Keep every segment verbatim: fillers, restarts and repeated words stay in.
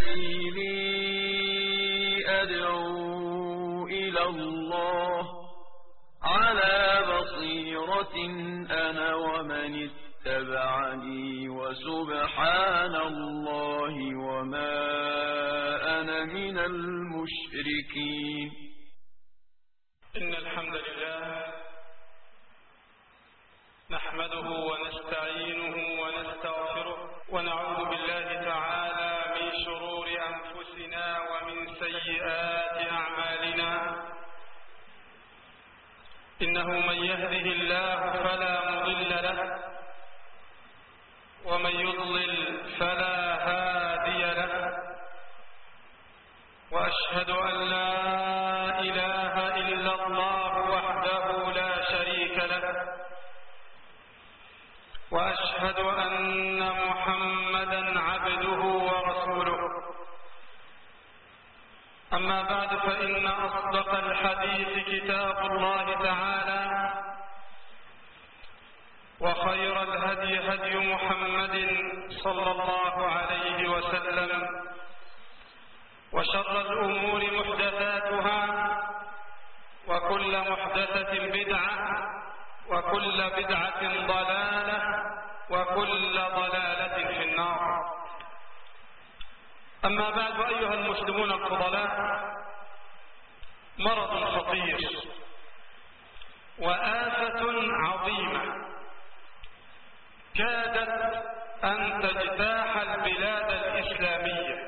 سبيلي أدعو إلى الله على بصيرة أنا ومن اتبعني وسبحان الله وما أنا من المشركين. إن الحمد لله نحمده ونستعينه ونستغفره ونعوذ بالله تعالى من شرور أنفسنا ومن سيئات أعمالنا. إنه من يهده الله فلا مضل له ومن يضلل فلا هادي له، وأشهد أن لا إله إلا الله وحده لا شريك له، وأشهد أن محمدا عبده ورسوله. أما بعد، فإن أصدق الحديث كتاب الله تعالى، وخير الهدي هدي محمد صلى الله عليه وسلم، وشر الأمور محدثاتها، وكل محدثة بدعة، وكل بدعة ضلالة، وكل ضلالة في النار. أما بعد، أيها المسلمون الفضلاء، مرض خطير وآفة عظيمة كادت أن تجتاح البلاد الإسلامية.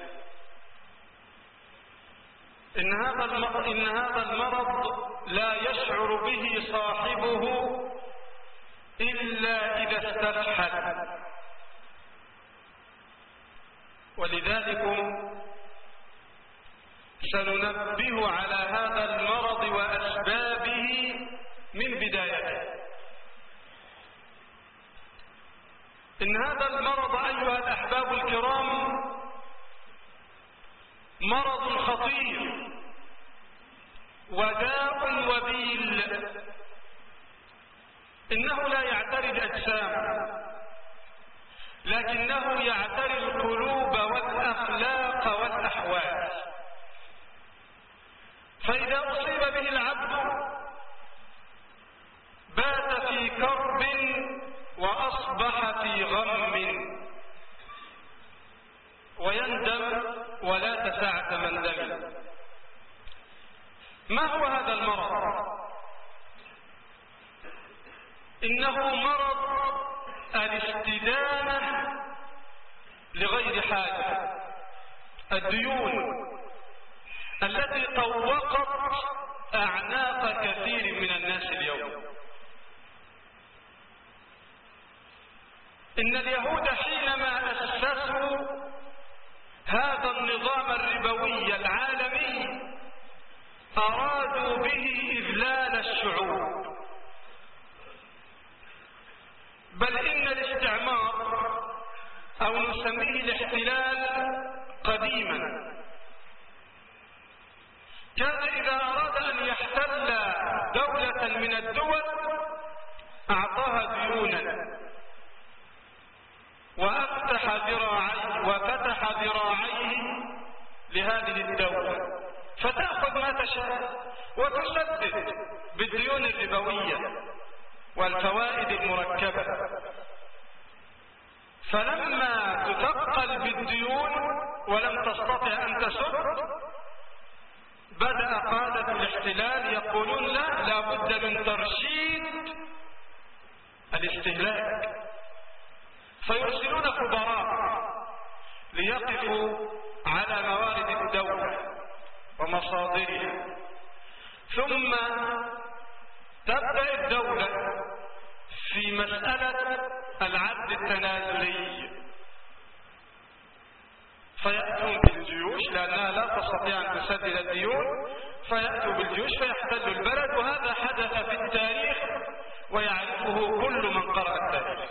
إن هذا المرض, إن هذا المرض لا يشعر به صاحبه إلا إذا استفحل، ولذلك سننبه على هذا المرض وأسبابه من بدايته. إن هذا المرض أيها الأحباب الكرام مرض خطير وداء وبيل. إنه لا يعتري الأجسام، لكنه يعتري القلوب والأخلاق والأحوال. فإذا أصيب به العبد بات في كرب وأصبح في غم، ويندم ولا تساعة مندم. ما هو هذا المرض؟ إنه مرض الاستدانة لغير حاجة، الديون التي طوقت أعناق كثير من الناس اليوم. إن اليهود حينما أسسوا هذا النظام الربوي العالمي أرادوا به إذلال الشعوب، بل إن الاستعمار أو نسميه الاحتلال قديما كان إذا أراد أن يحتل دولة من الدول أعطاها ديونا وأفتح ذراعيه وفتح ذراعيه لهذه الدولة، فتأخذ ما تشاء وتسدد بالديون الربوية والفوائد المركبة. فلما تثقل بالديون ولم تستطع أن تسد، بدأ قادة الاحتلال يقولون لا لا بد من ترشيد الاستهلاك، فيرسلون خبراء ليقفوا على موارد الدولة ومصادرها، ثم تبدأ الدولة في مسألة العد التنازلي، فيأتون بالجيوش لأنها لا تستطيع أن تسدد الديون، فيأتوا بالجيوش فيحتلوا البلد. وهذا حدث في التاريخ ويعرفه كل من قرأ التاريخ.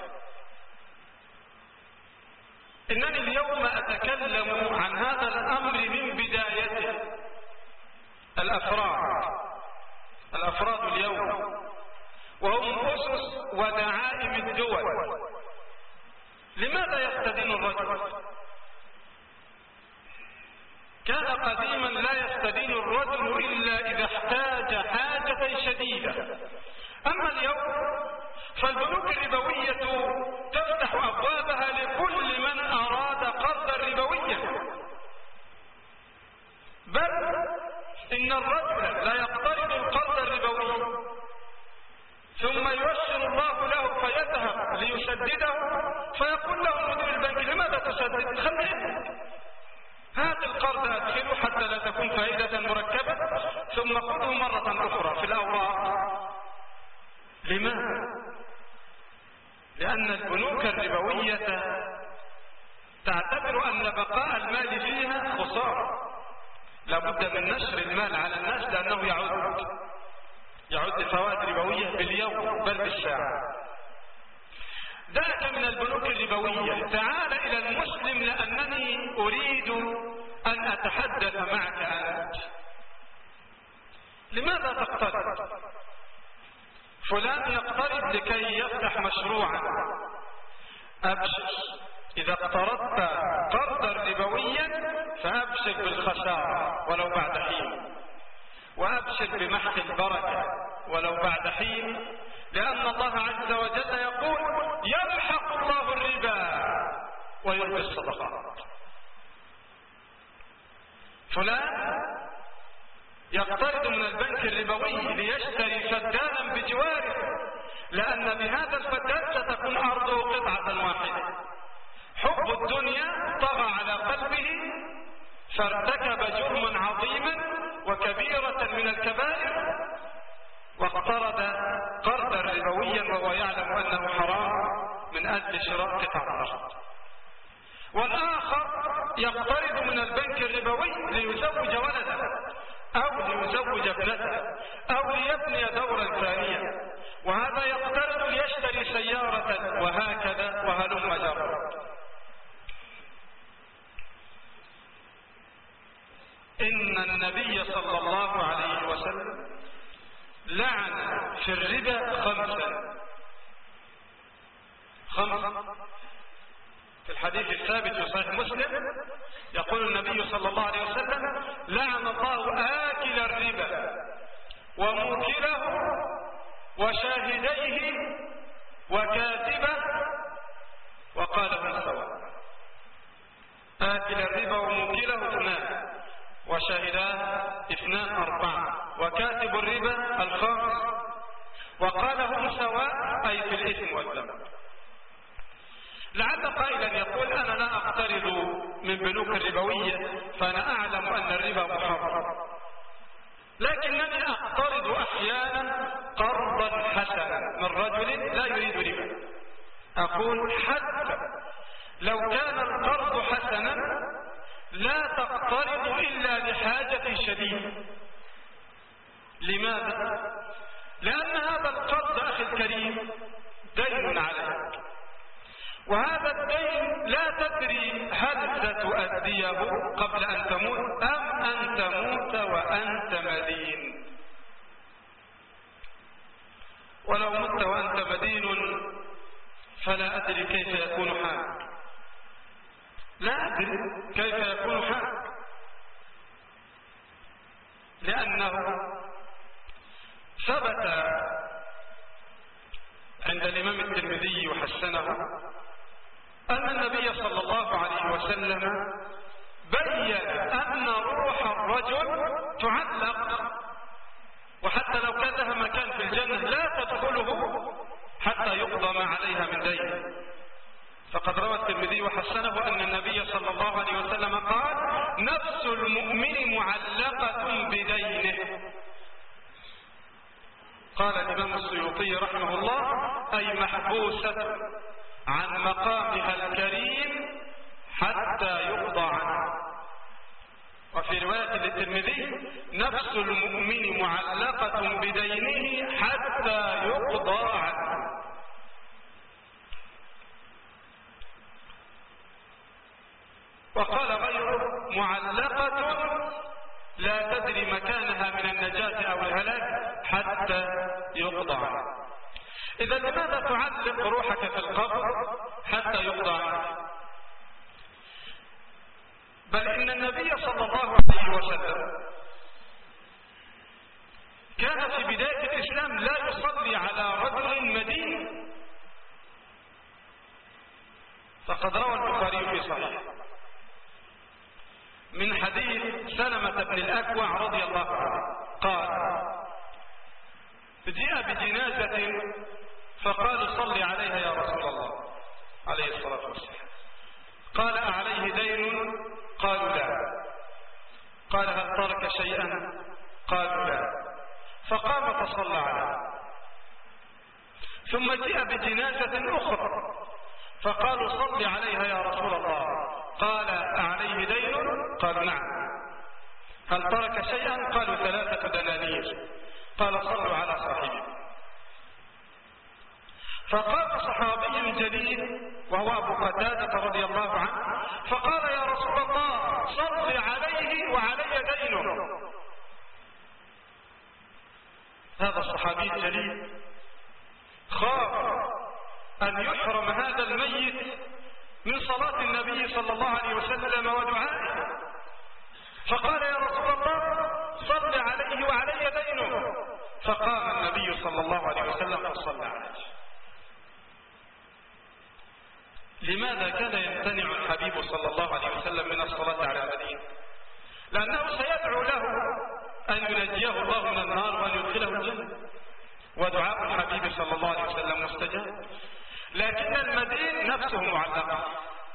إنني اليوم أتكلم عن هذا الأمر من بدايته. الأفراد الأفراد اليوم وهم أسس ودعائم الدول، لماذا يستدين الرجل؟ كان قديما لا يستدين الرجل إلا إذا احتاج حاجة شديدة. أما اليوم فالبنوك الربوية تفتح أبوابها لكل من أراد قرضا ربويا، بل إن الرجل لا يقترض القرض الربوي ثم ييسر الله له فيذهب ليسدده، فيقول له مدير البنك لماذا تسدد؟ خليه هات القرض أدخله حتى لا تكون فائدة مركبة ثم خذه مرة أخرى في الأوراق. لماذا؟ لأن البنوك الربوية تعتبر أن بقاء المال فيها خسارة، لابد من نشر المال على الناس لأنه يعود يعود فوائد ربوية باليوم بل بالساعة. دعك من البنوك الربوية، تعال إلى المسلم لأنني أريد أن أتحدث معك أنت. لماذا تقترض؟ فلان يقترض لكي يفتح مشروعا. أبشر، إذا اقترضت قرضا ربويا فأبشر بالخسارة ولو بعد حين، وأبشر بمحق البركة ولو بعد حين، لأن الله عز وجل يقول يمحق الله الربا ويربي الصدقات. فلان يقترض من البنك الربوي ليشتري فدانا بجواره، لأن بهذا الفدان ستكون أرضه قطعة واحدة. حب الدنيا طغى على قلبه فارتكب جرما عظيما وكبيرة من الكبائر، واقترض قرضا ربويا وهو يعلم أنه حرام من أجل شراء قطع الأرض. والآخر يقترض من البنك الربوي ليزوج ولده أو ليزوج ابنته أو ليبني دورا ثانيا، وهذا يقترض ليشتري سيارة، وهكذا وهلم جرا. إن النبي صلى الله عليه وسلم لعن في الربا خمسا خمسا في الحديث الثابت في صحيح مسلم يقول النبي صلى الله عليه وسلم لعن الله آكل الربا وموكله وشاهديه وكاتبه وقاله سواء. آكل الربا وموكله اثنان وشاهداه اثنان أربعة وكاتب الربا الخامس، وقالهم سواء أي في الإثم والذنب. لعل قائلا يقول أنا لا أقترض من بنوك الربوية فأنا أعلم أن الربا محرم، لكنني أقترض أحيانا قرضا حسنا من رجل لا يريد ربا. أقول حتى لو كان القرض حسنا لا تقترض إلا لحاجة شديدة. لماذا؟ لأن هذا القرض أخي الكريم دين عليك، وهذا الدين لا تدري هل ستؤديه قبل أن تموت أم أن تموت وأنت مدين. ولو مت وأنت مدين فلا أدري كيف يكون حالك، لا أدري كيف يكون حالك، لأنه ثبت عند الإمام الترمذي وحسنه أن النبي صلى الله عليه وسلم بين أن روح الرجل تعلق، وحتى لو كان لها مكان في الجنة لا تدخله حتى يقضى ما عليها من دين. فقد روى الترمذي وحسنه أن النبي صلى الله عليه وسلم قال نفس المؤمن معلقة بدينه. قال الإمام السيوطي رحمه الله أي محبوسة عن مقامها الكريم حتى يقضى عنها. وفي رواية للترمذي نفس المؤمن معلقة بدينه حتى يقضى عنه. وقال غيره معلقة لا تدري مكانها من النجاة أو الهلاك حتى يقضى عنها. إذا لماذا تعلق روحك في القبر حتى يقضى عنها؟ بل إن النبي صلى الله عليه وسلم وسلم كان في بداية الإسلام لا يصلي على رجل مدين، فقد روى البخاري في صحيح من حديث سلمة بن الأكوع رضي الله عنه قال: جاء بجنازة فقال: صل عليها يا رسول الله عليه الصلاة والسلام. قال: أعليه دين؟ قالوا لا. قال: هل ترك شيئا؟ قالوا لا. فقام فصلى عليه. ثم جاء بجنازة أخرى فقالوا: صل عليها يا رسول الله. قال: أعليه دين؟ قالوا نعم. هل ترك شيئا؟ قالوا: ثلاثة دنانير. قال: صلوا على صاحبه. فقام صحابي جليل وهو أبو قتادة رضي الله عنه فقال: يا رسول الله صل عليه وعلي دينه. هذا الصحابي الجليل خاف أن يحرم هذا الميت من صلاة النبي صلى الله عليه وسلم ودعائه، فقال: يا رسول الله صل عليه وعلي دينه. فقام النبي صلى الله عليه وسلم وصلى عليه. لماذا كان يمتنع الحبيب صلى الله عليه وسلم من الصلاة على المدين؟ لأنه سيدعو له أن ينجيه الله من النار وأن يدخله الجنة، ودعاء الحبيب صلى الله عليه وسلم مستجاب. لكن المدين نفسه معلقة،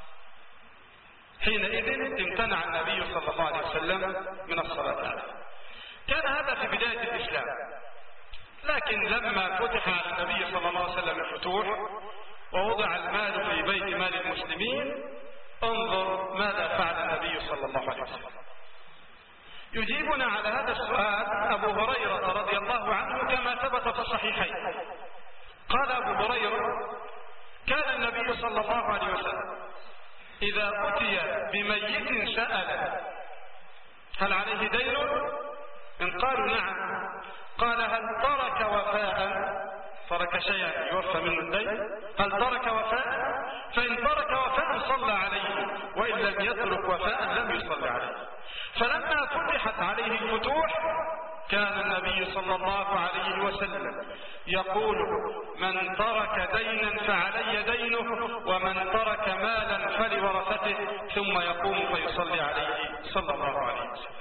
حينئذ امتنع النبي صلى الله عليه وسلم من الصلاة عليه. كان هذا في بداية الإسلام، لكن لما فتح على النبي صلى الله عليه وسلم الفتوح ووضع المال في بيت مال المسلمين، انظر ماذا فعل النبي صلى الله عليه وسلم. يجيبنا على هذا السؤال أبو هريرة رضي الله عنه كما ثبت في الصحيحين. قال أبو هريرة: كان النبي صلى الله عليه وسلم إذا أتي بميت سأل: هل عليه دين؟ إن قالوا نعم قال: هل ترك وفاء؟ ترك شيئا يوفى منه الدين. هل ترك وفاء؟ فإن ترك وفاء صلى عليه، وإن لم يترك وفاء لم يصلى عليه. فلما فتحت عليه الفتوح كان النبي صلى الله عليه وسلم يقول: من ترك دينا فعلي دينه، ومن ترك مالا فلورثته، ثم يقوم فيصلي عليه صلى الله عليه وسلم.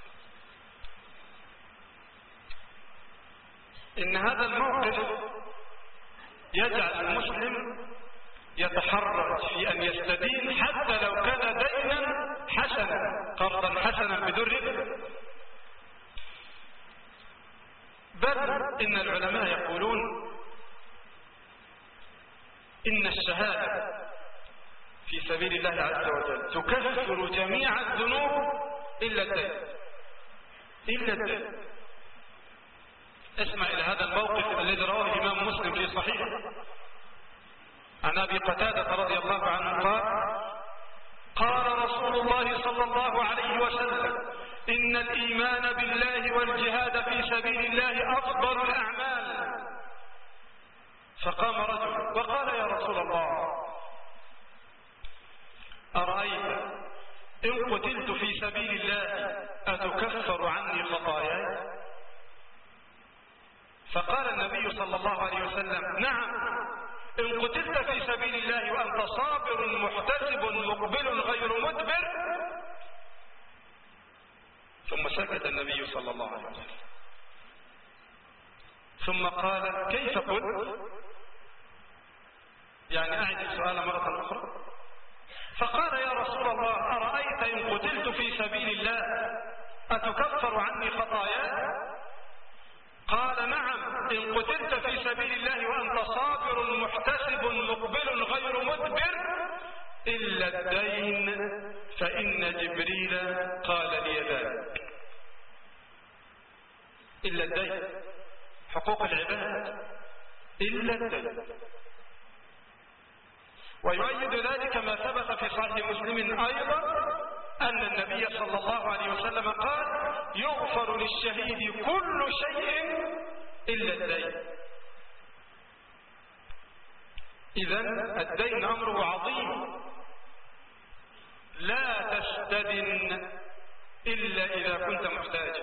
إن هذا الموقف يجعل المسلم يتحرج في أن يستدين حتى لو كان دينا حسنا، قرضا حسنا بدون ربا. بل إن العلماء يقولون إن الشهادة في سبيل الله عز وجل تكفر جميع الذنوب إلا الدين، إلا الدين. اسمع إلى هذا الموقف الذي رواه الإمام مسلم في صحيحه عن أبي قتادة رضي الله عنه قال: قال رسول الله صلى الله عليه وسلم: إن الإيمان بالله والجهاد في سبيل الله أفضل الأعمال. فقام رجل وقال: يا رسول الله أرأيت إن قتلت في سبيل الله أتكفر عني خطاياي؟ فقال النبي صلى الله عليه وسلم: نعم، إن قتلت في سبيل الله وأنت صابر محتسب مقبل غير مدبر. ثم سكت النبي صلى الله عليه وسلم، ثم قال: كيف قلت؟ يعني أعد السؤال مرة أخرى. فقال: يا رسول الله أرأيت إن قتلت في سبيل الله أتكفر عني خطاياي؟ قال: نعم، إن قتلت في سبيل الله وأنت صابر محتسب مقبل غير مدبر إلا الدين فإن جبريل قال لي ذلك. إلا الدين، حقوق العباد، إلا الدين. ويؤيد ذلك ما ثبت في صحيح مسلم أيضا أن النبي صلى الله عليه وسلم قال: يغفر للشهيد كل شيء إلا الدين. إذن الدين أمره عظيم. لا تستدن إلا إذا كنت محتاجا.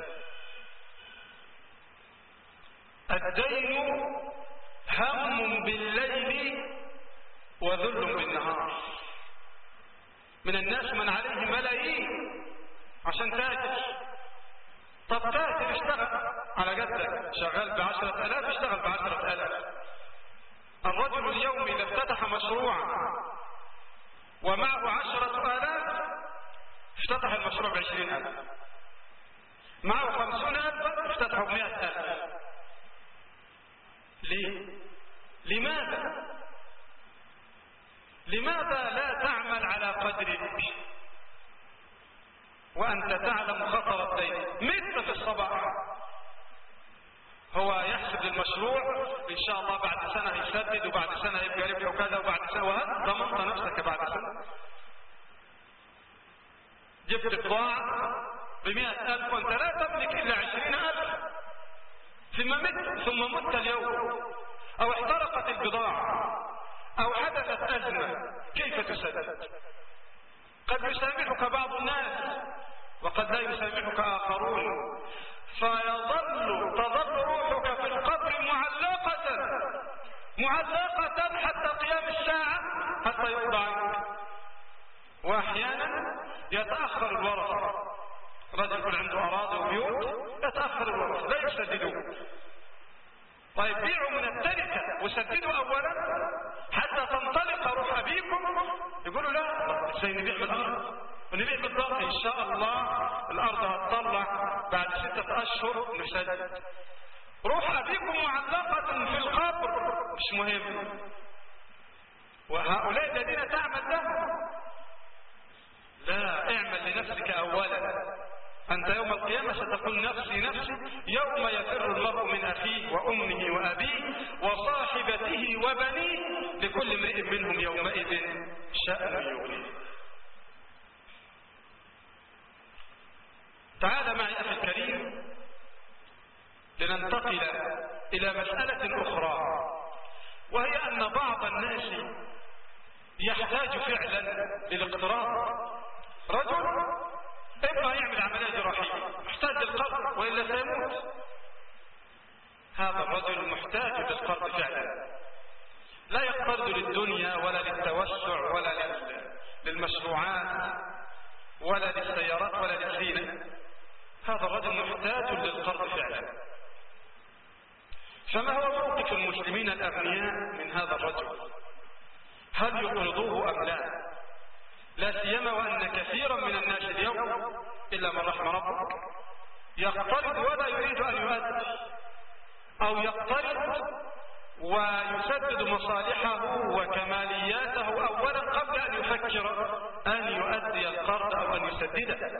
الدين هم بالليل وذل بالنهار. من الناس من عليه ملايين عشان تاجر. طب تاجر اشتغل على قدك، شغال بعشرة آلاف اشتغل بعشرة آلاف. الرجل اليوم إذا افتتح مشروعا ومعه عشرة آلاف افتتح المشروع بعشرين ألف، معه خمسون ألف افتتحه بمئة ألف. ليه؟ لماذا؟ لماذا لا تعمل على قدرك وأنت تعلم خطر الدين؟ مثل في الصباح هو يحسب المشروع إن شاء الله بعد سنة يسدد وبعد سنة يبقى ربح وكذا وبعد سنة، وهذا ضمنت نفسك بعد سنة. جبت بضاعة بمئة ألف وأنت لا تملك إلا عشرين ألف، ثم مت ثم مت اليوم أو احترقت البضاعة أو حدثت أزمة، كيف تسدد؟ قد يسامحك بعض الناس وقد لا يسامحك آخرون، فيظل تظل روحك في القبر معلقة معلقة حتى قيام الساعة حتى يقضى عنك. وأحيانا يتأخر الورثة، رجل يكون عنده أراضي وبيوت يتأخر الورثة لا يسددون. طيب بيعوا من التركة وسددوا أولا حتى تنطلق روح أبيكم. يقولوا لا ازاي نبيع من الأرض ونبيع بالضبط إن شاء الله الأرض هتطلع بعد ستة أشهر نسدد. روح أبيكم معلقة في القبر مش مهم. وهؤلاء الذين تعمل لهم لا، اعمل لنفسك أولا. أنت يوم القيامة ستقول نفسي نفسي. يوم يفر المرء من أخيه وأمه وأبيه وصاحبته وبنيه لكل امرئ منهم يومئذ شأن يغنيه. تعال معي أخي الكريم لننتقل إلى مسألة أخرى، وهي أن بعض الناس يحتاج فعلا للاقتراض. رجل إما يعمل عملية جراحية محتاج للقرض وإلا سيموت. هذا الرجل محتاج للقرض فعلا، لا يقترض للدنيا ولا للتوسع ولا للمشروعات ولا للسيارات ولا للزينة. هذا الرجل محتاج للقرض فعلا. فما هو موقف المسلمين الأغنياء من هذا الرجل؟ هل يقرضوه أم لا؟ لا سيما وأن كثيرا من الناس اليوم إلا من رحم ربك يقترض ولا يريد أن يؤدي، أو يقترض ويسدد مصالحه وكمالياته أولا قبل أن يفكر أن يؤدي القرض أو أن يسدده.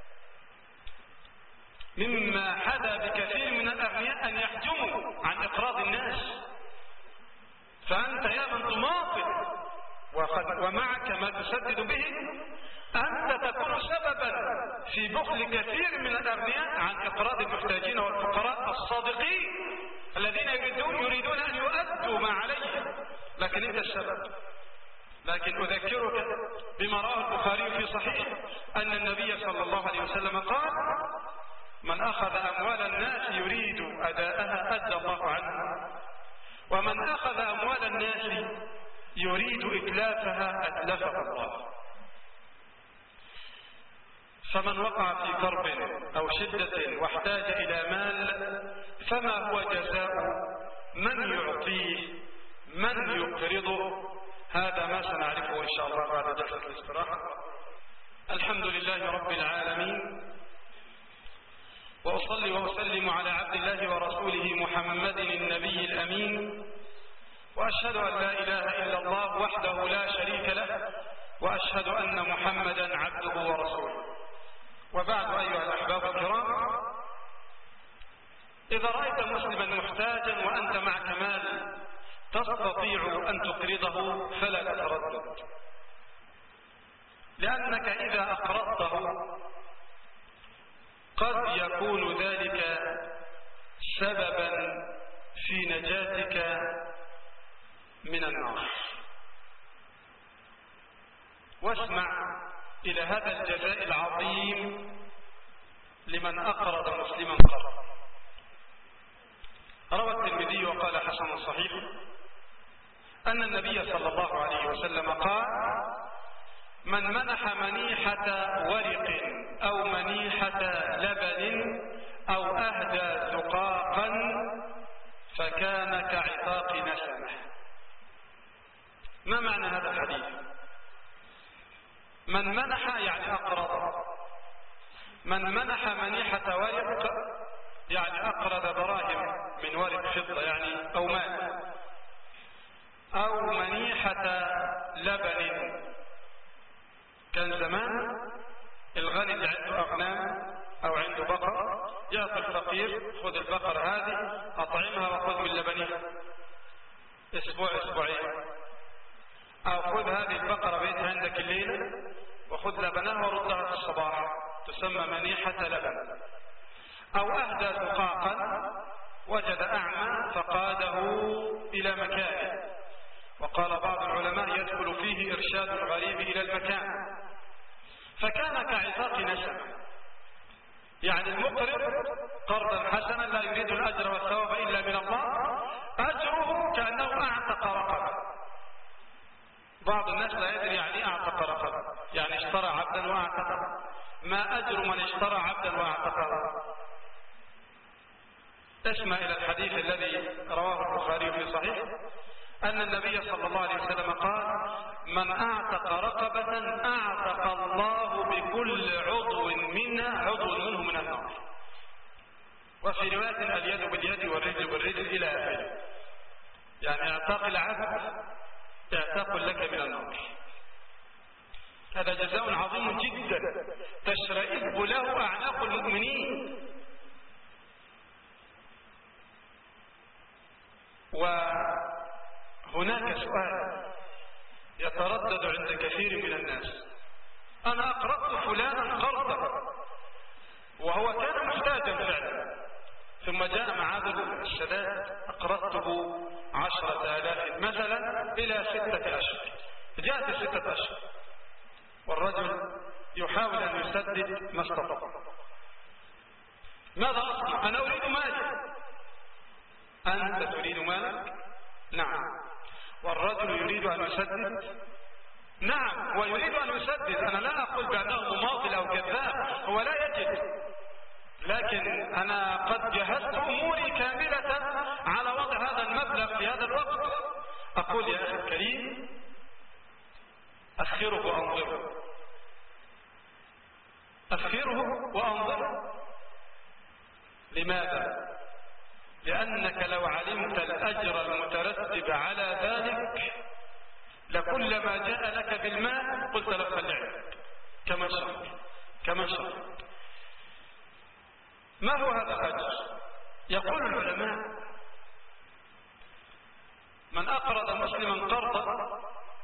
مما حدا بكثير من الأغنياء أن يحجموا عن إقراض الناس. فأنت يا من تماطل ومعك ما تسدد به أنت تكون سببا في بخل كثير من الأغنياء عن إقراض المحتاجين والفقراء الصادقين الذين يريدون يريدون أن يؤدوا ما عليهم، لكن أنت السبب. لكن أذكرك بما رواه البخاري في صحيح أن النبي صلى الله عليه وسلم قال: من أخذ أموال الناس يريد أداءها أدى الله عنه، ومن أخذ أموال الناس يريد إتلافها أتلفه الله. فمن وقع في كرب أو شدة واحتاج إلى مال فما هو جزاء من يعطيه من يقرضه؟ هذا ما سنعرفه إن شاء الله بعد جلسة الاستراحة. الحمد لله رب العالمين، وأصلي وأسلم على عبد الله ورسوله محمد النبي الأمين، وأشهد أن لا إله إلا الله وحده لا شريك له، وأشهد أن محمدا عبده ورسوله. وبعد أيها الأحباب الكرام، إذا رأيت مسلما محتاجا وأنت معك مال تستطيع أن تقرضه فلا تتردد، لأنك إذا أقرضته قد يكون ذلك سببا في نجاتك من النار. واسمع إلى هذا الجزاء العظيم من أقرض مسلما قرضا. روى الترمذي وقال حسن صحيح أن النبي صلى الله عليه وسلم قال: من منح منيحة ورق أو منيحة لبن أو أهدى زقاقا فكان كعتاق نسمة. ما معنى هذا الحديث؟ من منح يعني أقرض، من منح منيحة ورق يعني أقرض دراهم من ورق فضة يعني أو مال، أو منيحة لبن. كان زمان الغني اللي عنده أغنام أو عنده بقر يعطي الفقير: خذ البقرة هذه أطعمها وخذ من لبنها أسبوع أسبوعين، أو خذ هذه البقرة بيتها عندك الليلة وخذ لبنها وردها في الصباح، تسمى منيحة لبن. أو أهدى زقاقا، وجد أعمى فقاده إلى مكانه، وقال بعض العلماء يدخل فيه إرشاد الغريب إلى المكان، فكان كعتاق نسمة. يعني المقرض قرضا حسنا لا يريد الأجر والثواب إلا من الله، أجره كأنه أعتق رقبة. بعض الناس لا يدري يعني أعتق رقبة، يعني اشترى عبدا وأعتقه. ما أجر من اشترى عبدا وأعتقه؟ اسمع إلى الحديث الذي رواه البخاري في صحيح أن النبي صلى الله عليه وسلم قال: من أعتق رقبة أعتق الله بكل عضو منها عضو منه من النار. وفي رواية: اليد باليد والرجل بالرجل إلى آخره. يعني اعتاق العبد اعتاق لك من النار. هذا جزاء عظيم جدا تشرئب له أعناق المؤمنين. وهناك سؤال يتردد عند كثير من الناس: أنا أقرضت فلانا قرضا وهو كان محتاجا فعلا، ثم جاء معاد السداد أقرضته عشرة آلاف مثلا إلى ستة أشهر، جاءت ستة أشهر والرجل يحاول أن يسدد ما استطاع. ماذا أصنع؟ أنا أريد مالي. أنت تريد مالك؟ نعم. والرجل يريد أن يسدد؟ نعم، ويريد أن يسدد. أنا لا أقول بأنه مماطل أو كذاب، هو لا يجد، لكن أنا قد جهزت أموري كاملة على وضع هذا المبلغ في هذا الوقت. أقول: يا أخي الكريم، أخره وأنظره، أخره وأنظره. لماذا؟ لأنك لو علمت الأجر المترتب على ذلك لكلما جاء لك بالمال قلت له خلعك كما شرط كما شرط. ما هو هذا الأجر؟ يقول العلماء: من أقرض مسلما قرضا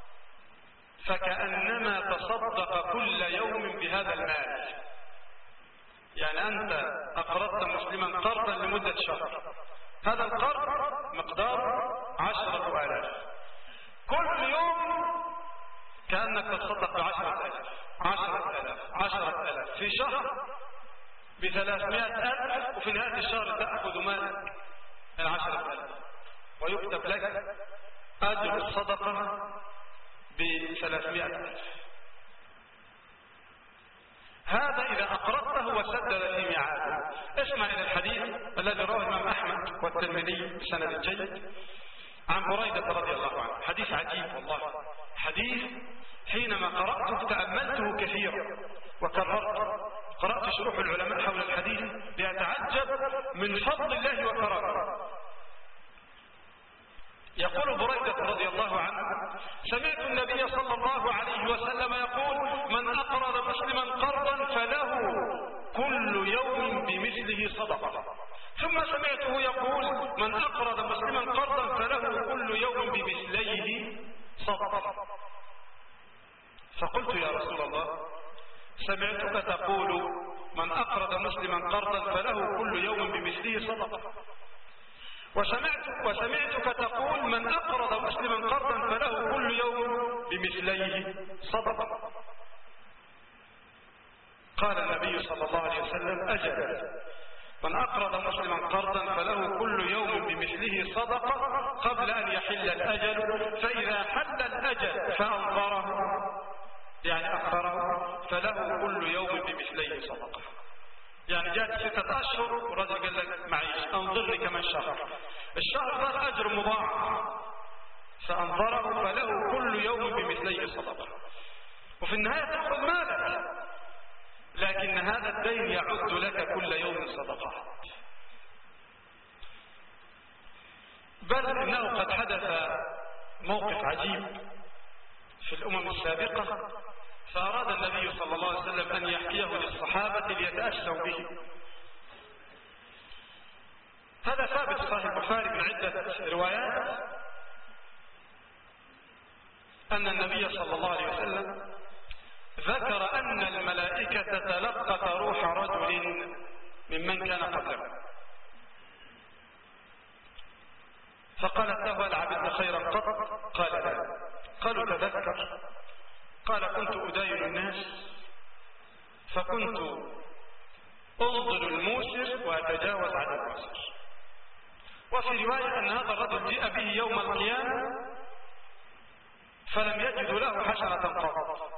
فكأنما تصدق كل يوم بهذا المال. يعني أنت أقرضت مسلما قرضا لمدة شهر، هذا القرض مقدار عشرة آلاف، كل يوم كأنك تصدق بعشرة آلاف عشرة آلاف عشرة آلاف في شهر بثلاثمائة ألف، وفي نهاية الشهر تأخذ مالك العشرة آلاف ويكتب لك أجر الصدقة بثلاثمائة ألف. هذا إذا أقرضته وسدد في ميعاده. اسمع إلى الحديث الذي رواه الإمام أحمد والترمذي بسند جيد عن بريدة رضي الله عنه. حديث عجيب والله، حديث حينما قرأته تأملته كثيرا وكررت، قرأت شروح العلماء حول الحديث لأتعجب من فضل الله وكرمه. يقول بريدة رضي الله عنه: سمعت النبي صلى الله عليه وسلم يقول: من أقرض مسلما قرضا فله كل يوم بمثله صدقة. ثم سمعته يقول: من أقرض مسلما قرضا فله كل يوم بمثليه صدقة. فقلت: يا رسول الله، سمعتك تقول من أقرض مسلما قرضا فله كل يوم بمثله صدقة، وسمعت وسمعتك تقول من أقرض مسلما قرضا فله كل يوم بمثليه صدقة. قال النبي صلى الله عليه وسلم: أجل من أقرض مسلما قرضا فله كل يوم بمثله صدقة قبل أن يحل الأجل، فإذا حل الأجل فأنظره يعني أخره فله كل يوم بمثله صدقة. يعني جاءت ستة أشهر ورجل قال لك معيش أنظرني كمان شهر، الشهر ذا أجر مضاعف، فأنظره فله كل يوم بمثله صدقة، وفي النهاية تأخذ مالك، لكن هذا الدين يعد لك كل يوم صدقة. بل إنه قد حدث موقف عجيب في الأمم السابقة، فأراد النبي صلى الله عليه وسلم أن يحكيه للصحابة ليتأسوا به. هذا ثابت صحيح البخاري من عدة روايات أن النبي صلى الله عليه وسلم ذكر أن الملائكة تلقت روح رجل ممن كان قبله، فقالت له: هل عبدت خيرا قط؟ قال: لا. قالوا: تذكر. قال: كنت أداين الناس فكنت أنظر الموسر وأتجاوز عن الموسر. وفي رواية أن هذا الرجل جاء به يوم القيامة فلم يجدوا له حسنة قط،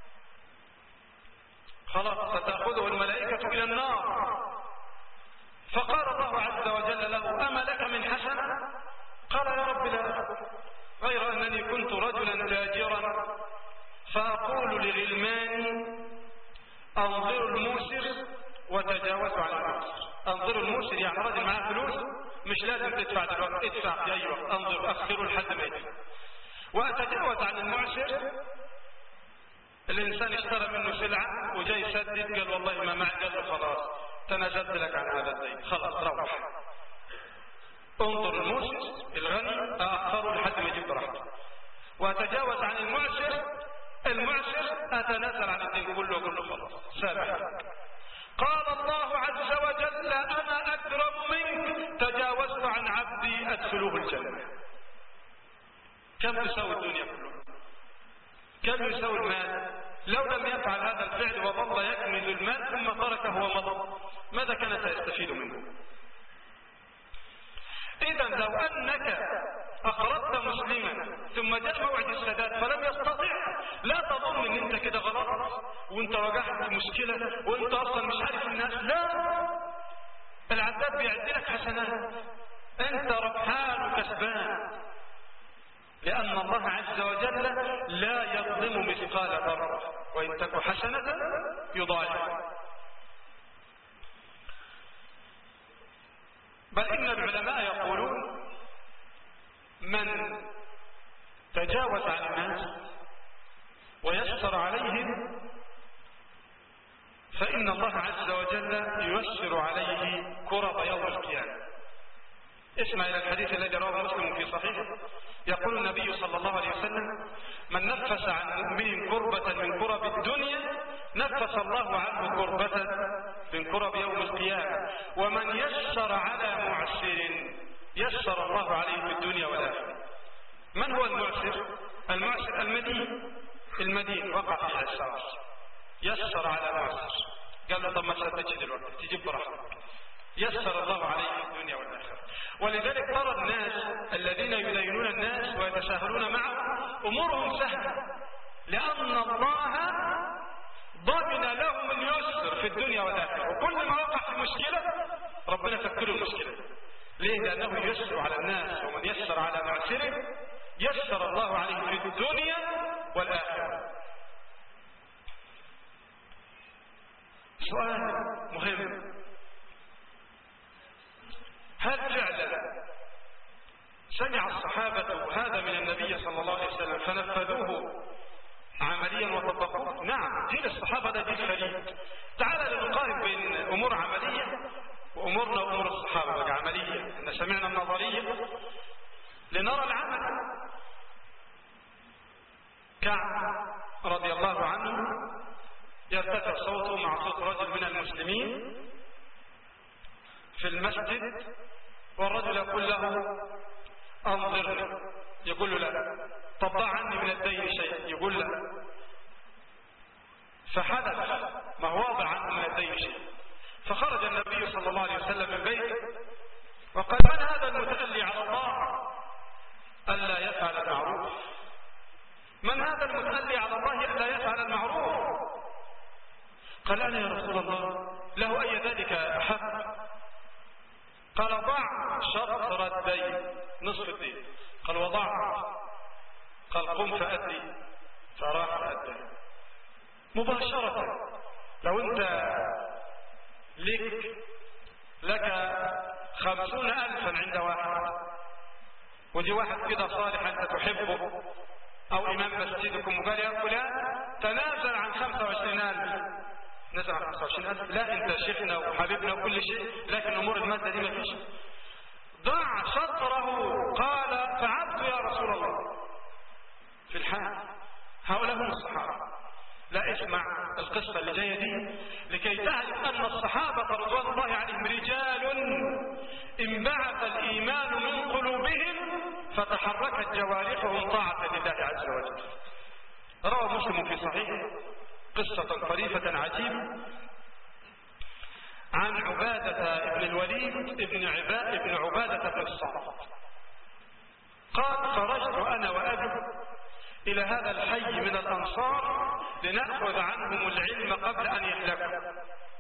خلاص ستأخذه الملائكة إلى النار. فقال الله عز وجل له: أما لك من حسنة؟ قال: يا رب لا، غير أنني كنت رجلا تاجرا فأقول لغلماني: أنظروا الموسر وتجاوزوا عن الموسر. أنظروا الموسر يعني رجل معاه فلوس مش لازم تدفع دلوقتي، ادفع في أي وقت، أنظر أخروا لحد ما يدفع. وأتجاوز عن المعسر، الإنسان اشترى منه سلعة وجاي يسدد قال والله ما معي، قال له خلاص تنازلت لك عن هذا الدين، خلاص روح. انظر الموسر الغني أأخره لحد ما يجيب براحته. وأتجاوز عن المعسر، المعسر أتنازل عن الدين كله وقل له خلاص سامح. قال الله عز وجل: أنا أكرم منك، تجاوزت عن عبدي أدخلوه الجنة. كم تساوي الدنيا كلها؟ كم يساوي المال؟ لو لم يفعل هذا الفعل وظل يكنز المال ثم تركه ومضى، ماذا كان سيستفيد منه؟ إذا لو أنك أقرضت مسلما ثم جاء موعد السداد فلم يستطع، لا تظن ان انت كده غلط وانت وجعت في مشكلة وانت اصلا مش عارف الناس، لا، العذاب بيعد لك حسنات، انت ربحان وكسبان، لأن الله عز وجل لا يظلم مثقال ذرة وإن تك حسنة يضاعفها. بل إن العلماء يقولون: من تجاوز عن الناس ويسر عليهم فإن الله عز وجل ييسر عليه كرب يوم القيامة. اسمع إلى الحديث الذي رواه مسلم في صحيحه، يقول النبي صلى الله عليه وسلم: من نفس عن مؤمن كربة من كرب الدنيا نفس الله عنه كربة من كرب يوم القيامة، ومن يسر على معسر يسر الله عليه في الدنيا والآخرة. من هو المعسر؟ المعسر المدين، المدين وقع في عسار، يسر على معسر، قال له طب ما سددش دلوقتي تجيب براحتك، يسر الله عليه في الدنيا والآخرة. ولذلك ترى الناس الذين يدينون الناس ويتساهلون معهم أمورهم سهلة، لأن الله ضمن لهم اليسر في الدنيا والآخرة، وكل ما وقع في مشكلة ربنا فكره المشكلة. ليه؟ لأنه يسر على الناس، ومن يسر على معسره يسر الله عليه في الدنيا والآخرة. سؤال مهم: هل فعلا سمع الصحابة هذا من النبي صلى الله عليه وسلم فنفذوه عمليا وطبقوه؟ نعم، جيل الصحابة ده جيل فريد. تعال لنقارن بين أمور عملية وأمورنا وأمور الصحابة بقى عملية. إن سمعنا النظرية لنرى العمل. كعب رضي الله عنه يرتفع صوته مع صوت رجل من المسلمين في المسجد، والرجل يقول له انظرني، يقول له لا. طب ضع عني من الدين شيء، يقول لا. فحدث ما هو واضع عنه من الدين شيء. فخرج النبي صلى الله عليه وسلم من بيته وقال: من هذا المتألي على الله ألا يفعل المعروف؟ من هذا المتألي على الله ألا يفعل المعروف؟ قال: أنا يا رسول الله. له أي ذلك أحب؟ قال: ضع شطر الدين، نصف الدين. قال: وضع. قال: قم فأدي. فراح فأدي مباشرة. لو أنت لك لك خمسون ألفا عند واحد، ودي واحد كده صالح أنت تحبه أو إمام مسجدكم وقال: يا فلان تنازل عن خمسة وعشرين ألف، نزل عن خمسة وعشرين ألف. لا، أنت شيخنا وحبيبنا وكل شيء، لكن أمور المادة دي ما فيش. ضع شطره. قال: فعلت يا رسول الله. في الحال هؤلاء هم الصحابة. لا، اسمع القصة اللي جاية دي لكي تعرف أن الصحابة رضوان الله عليهم رجال انبعث الإيمان من قلوبهم فتحركت جوارحهم طاعة لله عز وجل. روى مسلم في صحيحه قصة طريفة عجيبة عن عبادة بن الوليد بن عبادة بن عبادة بن الصامت قال: خرجت أنا وأبي إلى هذا الحي من الأنصار لنأخذ عنهم العلم قبل أن يهلكوا.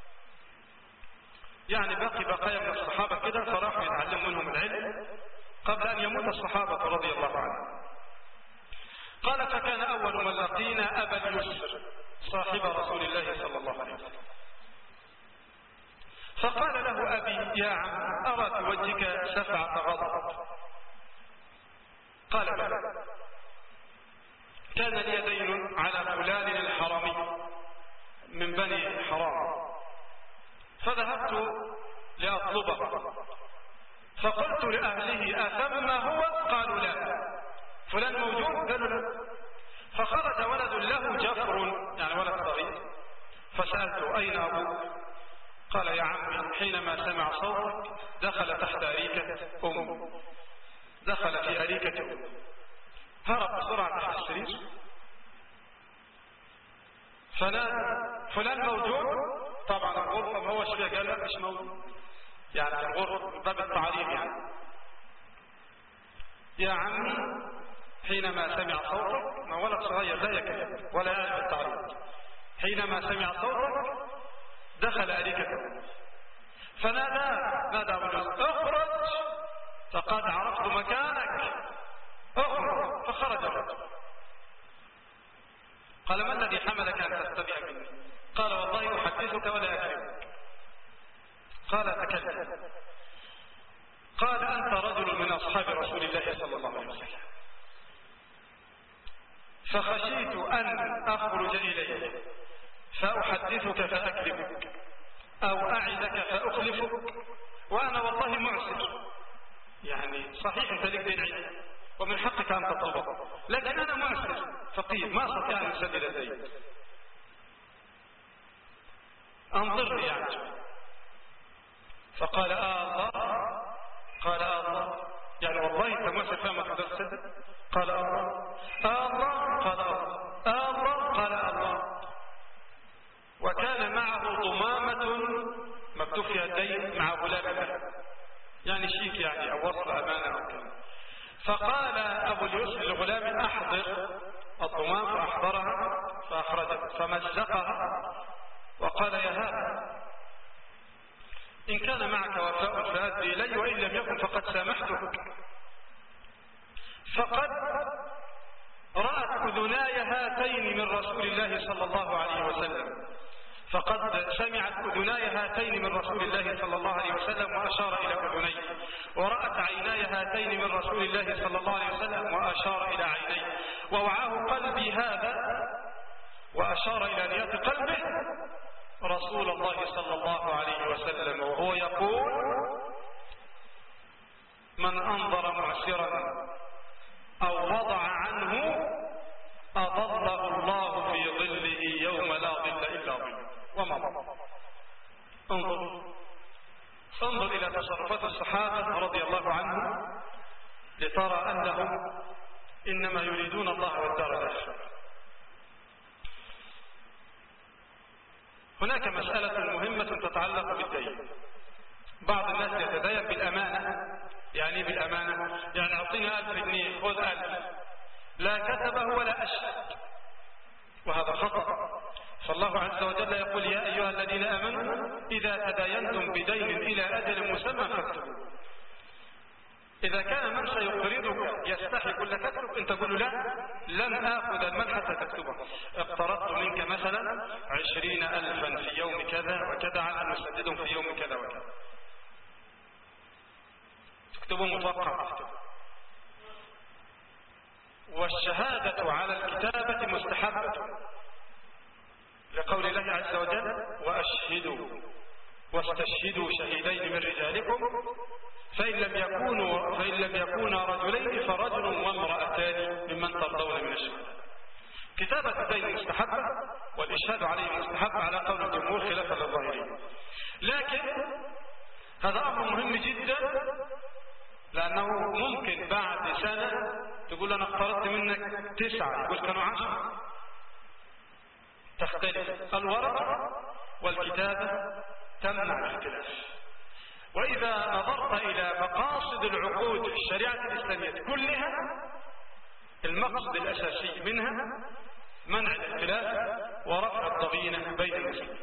يعني باقي بقايا من الصحابة كده، فراحوا يتعلموا منهم العلم قبل أن يموت الصحابة رضي الله عنهم. قال: فكان أول من لقينا أبا اليسر صاحب رسول الله صلى الله عليه وسلم. فقال له أبي: يا عم، أرى في وجهك سفعة غضب. قال: بلى، كان لي دين على فلان الحرمي من بني حرام، فذهبت لأطلبه، فقلت لأهله: أثم هو؟ قالوا: لا. فلان موجود؟ قالوا: لا. فخرج ولد له جفر، يعني ولد صغير، فسألته: أين أبوك؟ قال: يا عمي، حينما سمع صوتك دخل تحت أريكة أم دخل في أريكة أم هرب بسرعة تحت السرير، فنادى: فلان موجود؟ طبعا الغرفة ما هو شوية، قال: لا مش موجود، يعني الغرفة باب التعريف. يعني يا عمي، حينما سمع صوتك، ما ولد صغير لا يكذب ولا يعرف التعريف، حينما سمع صوتك دخل أريكة فنادى نادى بالرزق: اخرج فقد عرفت مكانك، اخرج. فخرج الرجل. قال: ما الذي حملك أن تستبع مني؟ قال: والله أحدثك ولا أكذبك. قال: تكلم. قال: أنت رجل من أصحاب رسول الله صلى الله عليه وسلم، فخشيت أن أخرج إليك فأحدثك فأكذبك أو أعدك فأخلفك، وأنا والله معسر. يعني صحيح أنت لك دين عندي ومن حقك أن تطلبه، لكن أنا معسر فقير ما أستطيع أن أسدد الدين، أنظرني يعني. فقال: آه الله. قال: آه الله، يعني والله أنت معسر فما تقدر تسدد؟ قال: آه الله. آه الله. قال: آه الله. قال: آه الله. وكان معه ضمامة مكتوب فيها الدين مع غلام، يعني شيك، يعني أو وصل أمانة أو كذا. فقال أبو اليسر لغلام: أحضر الضمام، فأحضرها فأخرجت فمزقها وقال: يا هذا، إن كان معك وفاء فأدي إلي، وإن لم يكن فقد سامحتك. فقد رأت أذناي هاتين من رسول الله صلى الله عليه وسلم فقد سمعت أذناي هاتين من رسول الله صلى الله عليه وسلم وأشار إلى أذني، ورأت عيناي هاتين من رسول الله صلى الله عليه وسلم وأشار إلى عيني، ووعاه قلبي هذا وأشار إلى نيات قلبه رسول الله صلى الله عليه وسلم وهو يقول: من أنظر معسرا أو وضع عنه أظله الله في ظله يوم لا ظل إلا ظله. وما انظر انظر إلى تصرفات الصحابة رضي الله عنهم لترى أنهم إنما يريدون الله والدار الآخرة. هناك مسألة مهمة تتعلق بالدين. بعض الناس يتدين بالأمانة. يعني بالأمانة يعني أعطينا ألف جنيه خذ ألف، لا كتبه ولا أشهد، وهذا خطأ. فالله عز وجل يقول يا أيها الذين آمنوا إذا تداينتم بدين إلى أجل مسمى فاكتبوا. إذا كان من سيقرضك يستحي كل كتب أنت تقول له لا لن آخذ المال حتى تكتبه. اقترضت منك مثلا عشرين ألفا في يوم كذا وكذا على أن نسددهم في يوم كذا وكذا، تكتبه مطلقا. والشهادة على الكتابة مستحبة لقول الله عز وجل وأشهدوا واستشهدوا شهيدين من رجالكم فإن لم يكونوا فإن لم يكونا رجلين فرجل وامرأتان ممن ترضون من الشهداء. كتابة الدين مستحبة والإشهاد عليه مستحب على قول الجمهور خلافا للظاهرين. لكن هذا أمر مهم جدا، لأنه ممكن بعد سنة تقول أنا اقترضت منك تسعة يقول كانوا عشرة. تختلف الورقة والكتابة تمنع الاختلاف. وإذا نظرت إلى مقاصد العقود في الشريعة الإسلامية كلها المقصد الأساسي منها منع الاختلاف ورفع الضغينة بين المسلمين.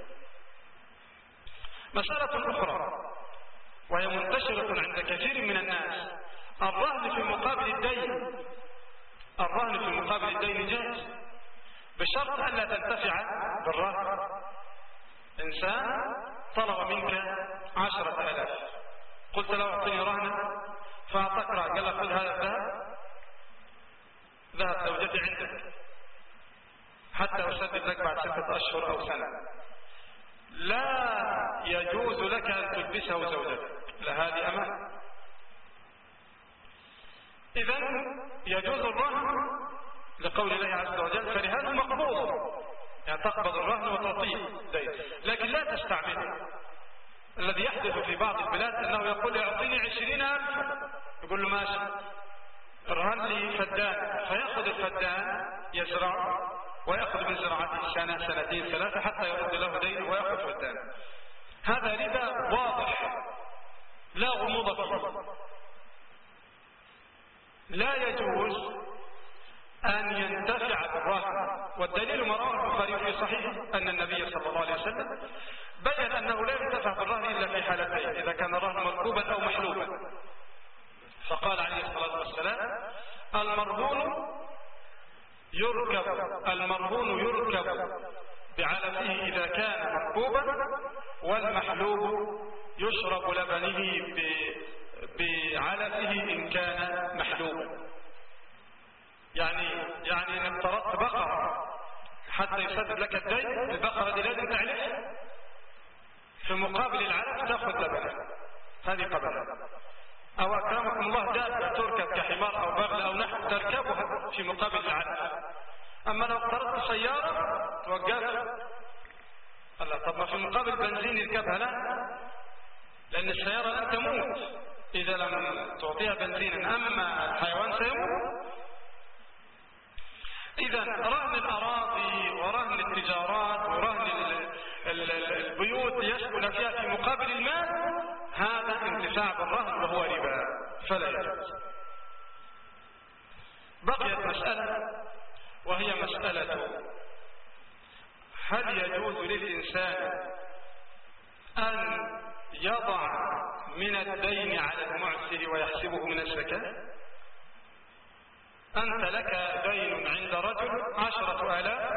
مسألة أخرى وهي منتشرة عند كثير من الناس الرهن في مقابل الدين. الرهن في مقابل الدين جائز بشرط أن لا تنتفع بالرهن. إنسان طلب منك عشرة آلاف، قلت له أعطيني رهنا فأعطاك رهن، قال لك خذ هذا الذهب، ذهب زوجتي عندك حتى أسدد لك بعد ستة أشهر أو سنة. لا يجوز لك أن تلبسه زوجتك، لا هذه أمانة. إذن يجوز الرهن لقول الله عز وجل فلهذا مقبوض، يعني تقبض الرهن وتعطيه دين لكن لا تستعمله. الذي يحدث في بعض البلاد أنه يقول يعطيني عشرين ألف، يقول له ماشي ارهن لي فدان، فيأخذ الفدان يزرع ويأخذ من زراعته سنة سنتين ثلاثة حتى يرد له دينه ويأخذ فدان. هذا ربا واضح لا غموض فيه. لا يجوز أن ينتفع بالرهن، والدليل ما رواه البخاري في صحيح أن النبي صلى الله عليه وسلم بين أنه لا ينتفع بالرهن إلا في حالتين: إذا كان الرهن مركوبا أو محلوبا. فقال عليه الصلاة والسلام المرهون يركب المرهون يركب بعلفه إذا كان مركوبا، والمحلوب يشرب لبنه بعلفه إن كان محلوبا. يعني يعني إن اقترضت بقرة حتى يسدد لك الدين، البقرة دي لازم تعلف في مقابل العلف تأخذ لبنها، هذه قبلها. أو أكرمكم الله دابة تركب كحمار أو بغل أو نحو تركبها في مقابل العلف. أما لو اقترضت سيارة توقفها، الله طب ما في مقابل بنزين يركبها؟ لا، لأن السيارة لن تموت إذا لم تعطيها بنزينا، أما الحيوان سيموت. إذا رهن الأراضي ورهن التجارات ورهن البيوت يسكن فيها في مقابل المال هذا انتفاع بالرهن وهو ربا فلا يجوز. بقيت مسألة وهي مسألة هل يجوز للإنسان أن يضع من الدين على المعسر ويحسبه من الزكاة؟ أنت لك دين عند رجل عشرة آلاف،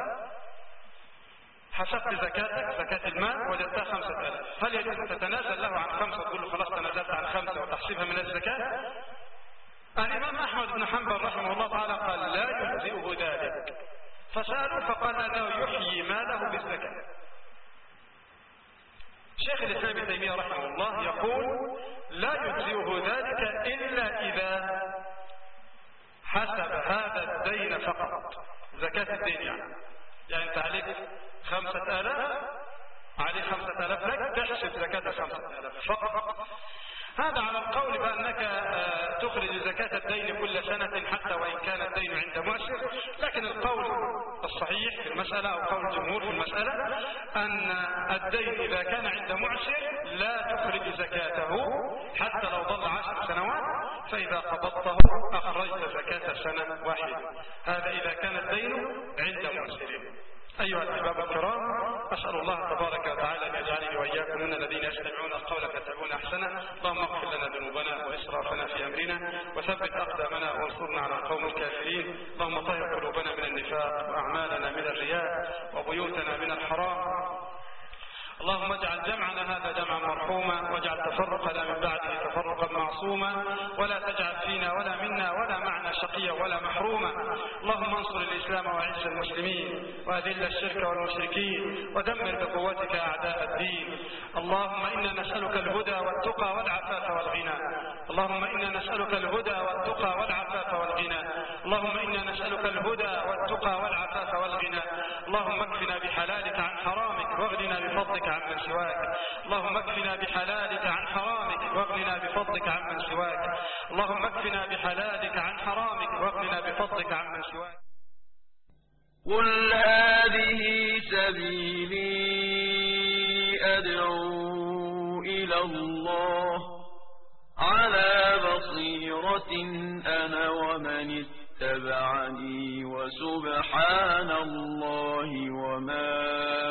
حسبت زكاتك زكاة المال وجدتها خمسة آلاف، هل يجوز أن تتنازل له عن خمسة وتقول له خلاص تنازلت عن خمسة وتحسبها من الزكاة؟ الإمام أحمد بن حنبل رحمه الله تعالى قال لا يجزئه ذلك، فسألوا فقال أنه يحيي ماله بالزكاة. شيخ الإسلام ابن تيمية رحمه الله يقول لا يجزئه ذلك إلا إذا حسب هذا الدين فقط، زكاة الدين يعني يعني أنت عليك خمسة آلاف، عليك خمسة آلاف لك تحسب زكاة خمسة آلاف فقط. هذا على القول بأنك تخرج زكاة الدين كل سنة حتى وإن كان الدين عند معسر، لكن القول الصحيح في المسألة أو قول الجمهور في المسألة أن الدين إذا كان عند معسر لا تخرج زكاته حتى لو ظل عشر سنوات، فإذا قبضته أخرجت زكاة سنة واحدة. هذا إذا كان الدين عند معسر. أيها الأحباب الكرام، أسأل الله تبارك وتعالى أن يجعلني وإياكم من الذين يستمعون القول فيتبعون أحسنه. اللهم اغفر لنا ذنوبنا وإسرافنا في أمرنا وثبت أقدامنا وانصرنا على القوم الكافرين. اللهم طهر قلوبنا من النفاق وأعمالنا من الرياء وبيوتنا من الحرام. اللهم اجعل جمعنا هذا جمعا مرحوما واجعل تفرقنا من بعده تفرقا معصوما، ولا تجعل فينا ولا منا ولا معنا شقيا ولا محروما. اللهم انصر الإسلام وأعز المسلمين وأذل الشرك والمشركين ودمر بقوتك أعداء الدين. اللهم إنا نسألك الهدى والتقى والعفاف والغنى. اللهم إنا نسألك الهدى والتقى والعفاف والغنى. اللهم إنا نسألك الهدى والتقى والعفاف والغنى. اللهم اكفنا بحلالك عن حرامك واغننا بفضلك عمن سواك. اللهم اكفنا بحلالك عن حرامك واغننا بفضلك عمن سواك. اللهم اكفنا بحلالك عن حرامك واغننا بفضلك عمن سواك. قل هذه سبيلي أدعو إلى الله على بصيرة أنا ومن اتبعني وسبحان الله وما